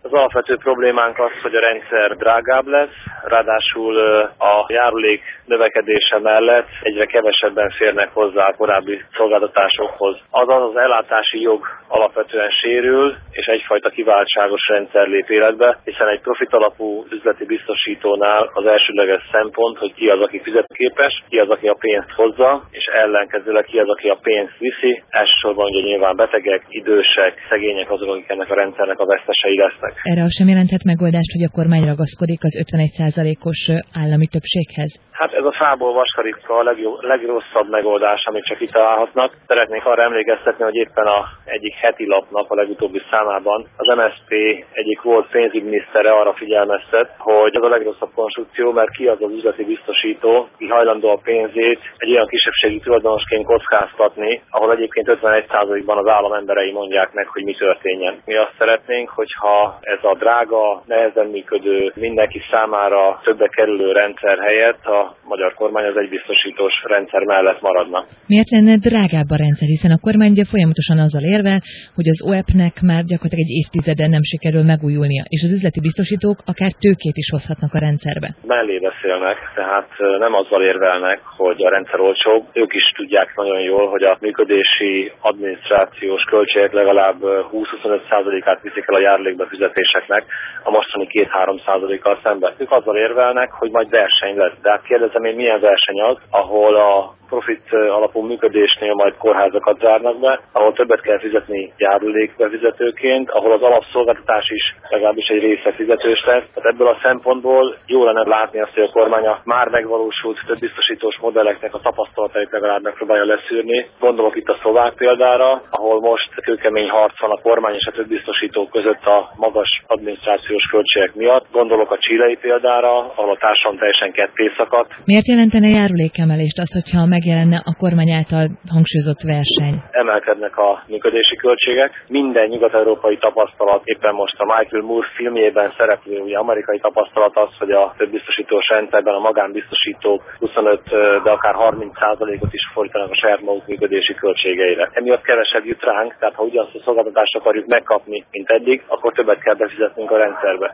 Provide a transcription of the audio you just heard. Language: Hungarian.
Az alapvető problémánk az, hogy a rendszer drágább lesz, ráadásul a járulék növekedése mellett egyre kevesebben férnek hozzá a korábbi szolgáltatásokhoz. Azaz az ellátási jog alapvetően sérül, és egyfajta kiváltságos rendszer lép életbe, hiszen egy profit alapú üzleti biztosítónál az elsődleges szempont, hogy ki az, aki fizetőképes, ki az, aki a pénzt hozza, és ellenkezőleg ki az, aki a pénzt viszi. Elsősorban ugye nyilván betegek, idősek, szegények azok, akik ennek a rendszernek a vesztesei lesznek. Erre az sem jelenthet megoldást, hogy a kormány ragaszkodik az 51%-os állami többséghez? Hát ez a fából vaskarika a legrosszabb megoldás, amit csak kitalálhatnak. Szeretnék arra emlékeztetni, hogy éppen egyik heti lapnak a legutóbbi számában az MSZP egyik volt pénzügyminisztere arra figyelmeztet, hogy ez a legrosszabb konstrukció, mert ki az az üzleti biztosító, ki hajlandó a pénzét egy olyan kisebbségi tulajdonosként kockáztatni, ahol egyébként 51%-ban az állam emberei mondják meg, hogy mi történjen. Mi azt szeretnénk, hogyha ez a drága, nehezen működő, mindenki számára többe kerülő rendszer helyett a magyar kormány az egybiztosítós rendszer mellett maradna. Miért lenne drágább a rendszer, hiszen a kormány ugye folyamatosan azzal érvel, hogy az OEP-nek már gyakorlatilag egy évtizede nem sikerül megújulnia, és az üzleti biztosítók akár tőkét is hozhatnak a rendszerbe. Mellé beszélnek, tehát nem azzal érvelnek, hogy a rendszer olcsóbb. Ők is tudják nagyon jól, hogy a működési, adminisztrációs költségek legalább 20-25%-át viszik el a járulékbefizetéseknek a mostani 2-3%-kal szemben. Ők azzal érvelnek, hogy majd verseny lesz. De hát kérdezem én, milyen verseny az, ahol a profit alapú működésnél majd kórházakat zárnak be, ahol többet kell fizetni járulékbefizetőként, ahol az alapszolgáltatás is legalábbis egy része fizetős lesz. Tehát ebből a szempontból jó lenne látni azt, hogy a kormány a már megvalósult több biztosítós modelleknek a tapasztalatait legalább megpróbálja leszűrni. Gondolok itt a szlovák példára, ahol most kőkemény harc van a kormány és a több biztosítók között a magas adminisztrációs költségek miatt. Gondolok a chilei példára, ahol a társadalom teljesen ketté szakadt. Miért jelentene járulékemelést az, hogyha megjelenne a kormány által hangsúlyozott verseny? Emelkednek a működési költségek. Minden nyugat-európai tapasztalat, éppen most a Michael Moore filmjében szereplő ugye amerikai tapasztalat az, hogy a többbiztosítós rendszerben a magánbiztosítók 25, de akár 30%-ot is fordítanak a saját maguk működési költségeire. Emiatt kevesebb jut ránk, tehát ha ugyanazt a szolgáltatást akarjuk megkapni, mint eddig, akkor többet kell befizetnünk a rendszerbe.